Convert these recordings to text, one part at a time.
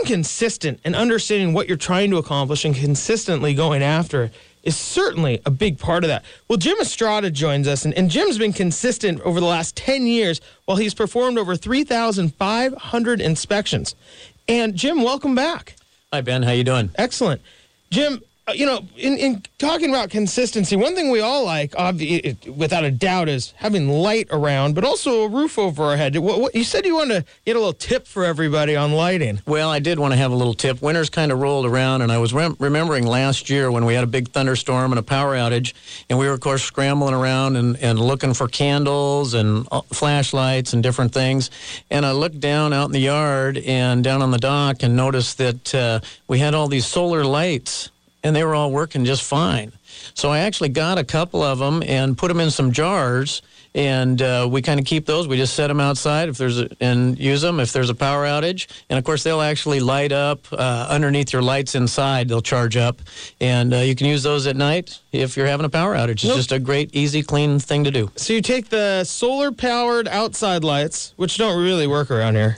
consistent and understanding what you're trying to accomplish and consistently going after it is certainly a big part of that. Well, Jim Estrada joins us, and Jim's been consistent over the last 10 years while he's performed over 3,500 inspections. And Jim, welcome back. Hi, Ben. How you doing? Excellent. Jim, in talking about consistency, one thing we all like, without a doubt, is having light around, but also a roof over our head. You said you wanted to get a little tip for everybody on lighting. Well, I did want to have a little tip. Winter's kind of rolled around, and I was remembering last year when we had a big thunderstorm and a power outage, and we were, of course, scrambling around and looking for candles and flashlights and different things. And I looked down out in the yard and down on the dock and noticed that we had all these solar lights, and they were all working just fine. So I actually got a couple of them and put them in some jars, and we kind of keep those. We just set them outside and use them if there's a power outage. And, of course, they'll actually light up underneath your lights inside. They'll charge up, and you can use those at night if you're having a power outage. It's just a great, easy, clean thing to do. So you take the solar-powered outside lights, which don't really work around here.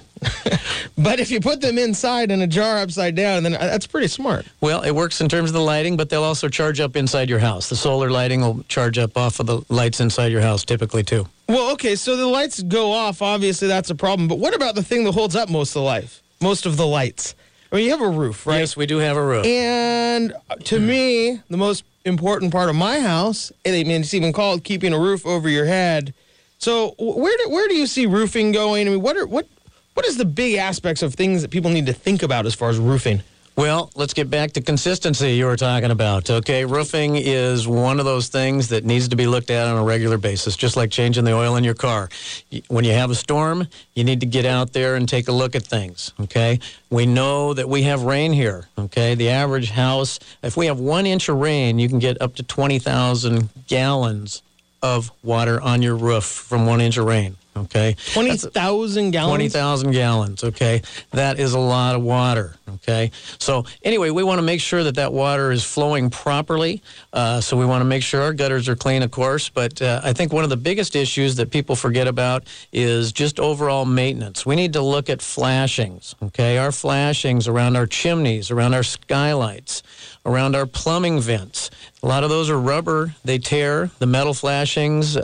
But if you put them inside in a jar upside down, then that's pretty smart. Well, it works in terms of the lighting, but they'll also charge up inside your house. The solar lighting will charge up off of the lights inside your house typically, too. Well, okay, so the lights go off. Obviously, that's a problem. But what about the thing that holds up most of the lights? I mean, you have a roof, right? Yes, we do have a roof. And to me, the most important part of my house, I mean, it's even called keeping a roof over your head. So where do you see roofing going? I mean, what is the big aspects of things that people need to think about as far as roofing? Well, let's get back to consistency you were talking about, okay? Roofing is one of those things that needs to be looked at on a regular basis, just like changing the oil in your car. When you have a storm, you need to get out there and take a look at things, okay? We know that we have rain here, okay? The average house, if we have 1 inch of rain, you can get up to 20,000 gallons of water on your roof from 1 inch of rain. Okay. 20,000 gallons? 20,000 gallons, okay. That is a lot of water, okay. So anyway, we want to make sure that water is flowing properly. So we want to make sure our gutters are clean, of course. But I think one of the biggest issues that people forget about is just overall maintenance. We need to look at flashings, okay. Our flashings around our chimneys, around our skylights, around our plumbing vents. A lot of those are rubber. They tear. The metal flashings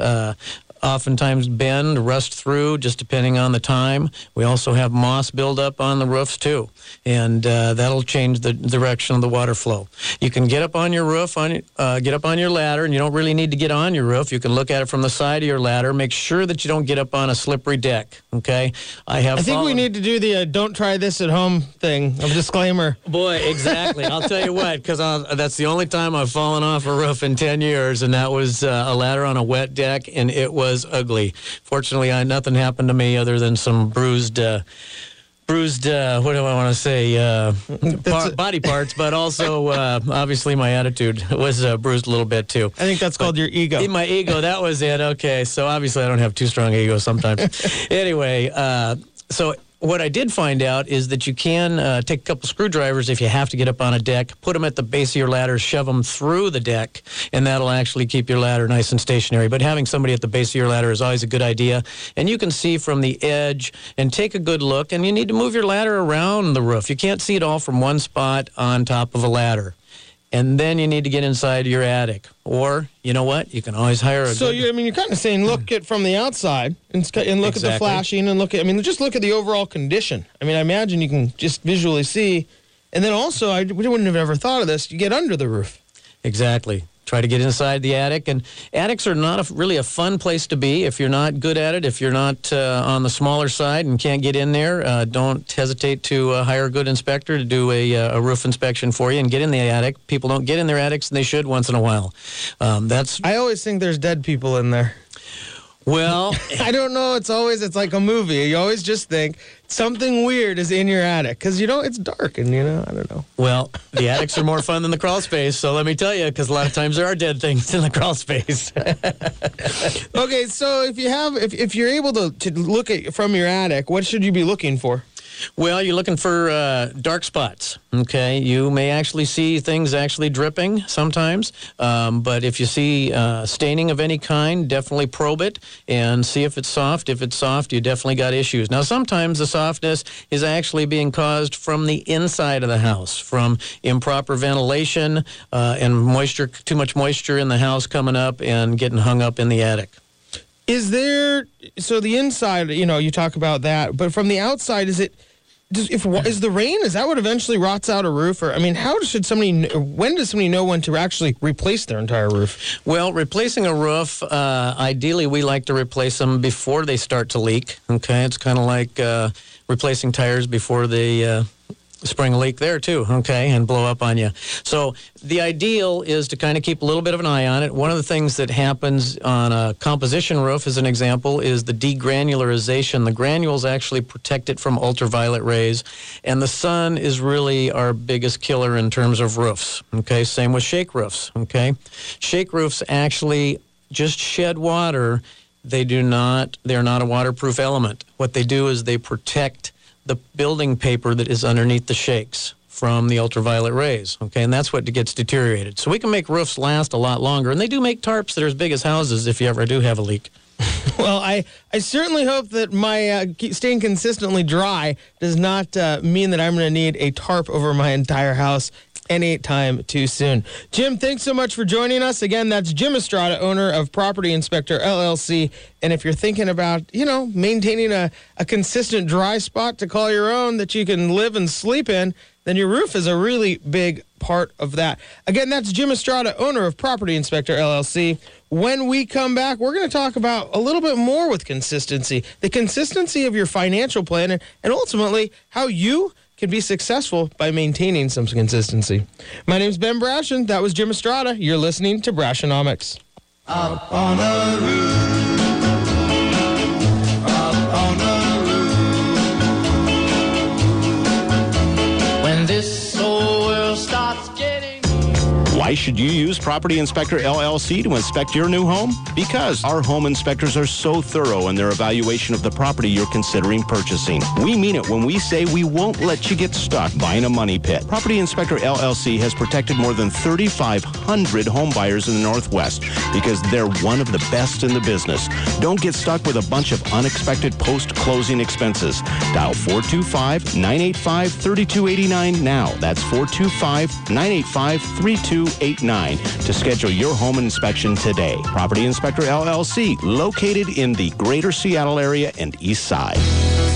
oftentimes bend, rust through, just depending on the time. We also have moss buildup on the roofs, too, and that'll change the direction of the water flow. You can get up on your roof, get up on your ladder, and you don't really need to get on your roof. You can look at it from the side of your ladder. Make sure that you don't get up on a slippery deck, okay? I think we need to do the don't try this at home thing, a disclaimer. Boy, exactly. I'll tell you what, because that's the only time I've fallen off a roof in 10 years, and that was a ladder on a wet deck, and it was ugly. Fortunately, nothing happened to me other than some bruised, what do I want to say, body parts, but also, obviously, my attitude was bruised a little bit, too. I think that's called your ego. My ego, that was it. Okay, so obviously I don't have too strong ego sometimes. Anyway, so what I did find out is that you can take a couple screwdrivers if you have to get up on a deck, put them at the base of your ladder, shove them through the deck, and that'll actually keep your ladder nice and stationary. But having somebody at the base of your ladder is always a good idea. And you can see from the edge and take a good look, and you need to move your ladder around the roof. You can't see it all from one spot on top of a ladder. And then you need to get inside your attic. Or, you know what? You can always hire a you're kind of saying look at from the outside and look at the flashing and just look at the overall condition. I mean, I imagine you can just visually see. And then also, we wouldn't have ever thought of this, you get under the roof. Exactly. Try to get inside the attic. And attics are not really a fun place to be if you're not good at it, if you're not on the smaller side and can't get in there. Don't hesitate to hire a good inspector to do a roof inspection for you and get in the attic. People don't get in their attics, and they should once in a while. I always think there's dead people in there. Well, I don't know. It's like a movie. You always just think something weird is in your attic because, it's dark and, I don't know. Well, the attics are more fun than the crawl space, so let me tell you, because a lot of times there are dead things in the crawl space. Okay, so if you're able to look at from your attic, what should you be looking for? Well, you're looking for dark spots, okay? You may actually see things actually dripping sometimes, but if you see staining of any kind, definitely probe it and see if it's soft. If it's soft, you definitely got issues. Now, sometimes the softness is actually being caused from the inside of the house, from improper ventilation and moisture, too much moisture in the house coming up and getting hung up in the attic. Is there, so the inside, you talk about that, but from the outside, is the rain, is that what eventually rots out a roof? Or, when does somebody know when to actually replace their entire roof? Well, replacing a roof, ideally we like to replace them before they start to leak, okay? It's kind of like replacing tires before they spring a leak there too, okay, and blow up on you. So the ideal is to kind of keep a little bit of an eye on it. One of the things that happens on a composition roof, as an example, is the degranularization. The granules actually protect it from ultraviolet rays, and the sun is really our biggest killer in terms of roofs, okay? Same with shake roofs, okay? Shake roofs actually just shed water. They're not a waterproof element. What they do is they protect the building paper that is underneath the shakes from the ultraviolet rays, okay? And that's what gets deteriorated. So we can make roofs last a lot longer, and they do make tarps that are as big as houses if you ever do have a leak. Well, I certainly hope that my staying consistently dry does not mean that I'm going to need a tarp over my entire house any time too soon. Jim, thanks so much for joining us. Again, that's Jim Estrada, owner of Property Inspector LLC. And if you're thinking about, maintaining a consistent dry spot to call your own that you can live and sleep in, then your roof is a really big part of that. Again, that's Jim Estrada, owner of Property Inspector LLC. When we come back, we're going to talk about a little bit more with consistency, the consistency of your financial plan, and ultimately how you can be successful by maintaining some consistency. My name's Ben Brashen. That was Jim Estrada. You're listening to Brashenomics. Up on a roof, up on a roof. When this whole world starts getting... Why should you use Property Inspector LLC to inspect your new home? Because our home inspectors are so thorough in their evaluation of the property you're considering purchasing. We mean it when we say we won't let you get stuck buying a money pit. Property Inspector LLC has protected more than 3,500 home buyers in the Northwest because they're one of the best in the business. Don't get stuck with a bunch of unexpected post-closing expenses. Dial 425-985-3289 now. That's 425-985-3289 to schedule your home inspection today. Property Inspector LLC, located in the greater Seattle area and East Side.